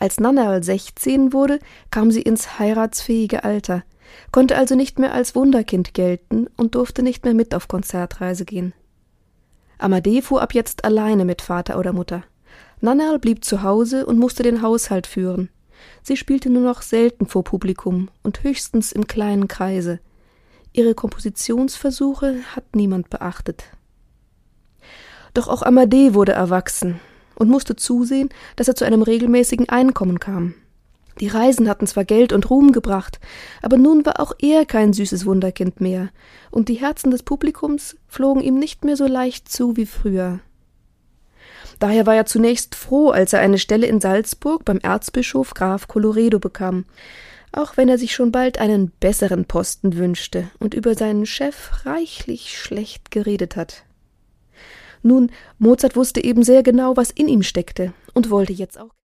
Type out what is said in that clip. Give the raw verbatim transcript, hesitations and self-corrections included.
Als Nannerl sechzehn wurde, kam sie ins heiratsfähige Alter, konnte also nicht mehr als Wunderkind gelten und durfte nicht mehr mit auf Konzertreise gehen. Amadee fuhr ab jetzt alleine mit Vater oder Mutter. Nannerl blieb zu Hause und musste den Haushalt führen. Sie spielte nur noch selten vor Publikum und höchstens im kleinen Kreise. Ihre Kompositionsversuche hat niemand beachtet. Doch auch Amadee wurde erwachsen und musste zusehen, dass er zu einem regelmäßigen Einkommen kam. Die Reisen hatten zwar Geld und Ruhm gebracht, aber nun war auch er kein süßes Wunderkind mehr, und die Herzen des Publikums flogen ihm nicht mehr so leicht zu wie früher. Daher war er zunächst froh, als er eine Stelle in Salzburg beim Erzbischof Graf Colloredo bekam, auch wenn er sich schon bald einen besseren Posten wünschte und über seinen Chef reichlich schlecht geredet hat. Nun, Mozart wusste eben sehr genau, was in ihm steckte, und wollte jetzt auch